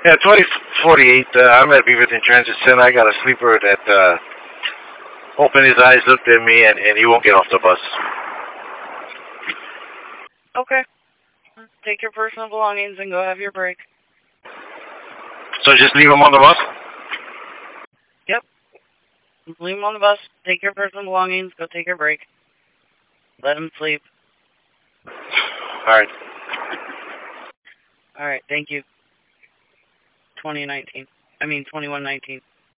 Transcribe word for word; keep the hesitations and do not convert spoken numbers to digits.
Yeah, twenty forty-eight. Uh, I'm at Beaverton Transit Center. I got a sleeper that uh, opened his eyes, looked at me, and, and he won't get off the bus. Okay. Take your personal belongings and go have your break. So just leave him on the bus? Yep. Leave him on the bus. Take your personal belongings. Go take your break. Let him sleep. All right. All right. Thank you. twenty nineteen. I mean, twenty-one nineteen.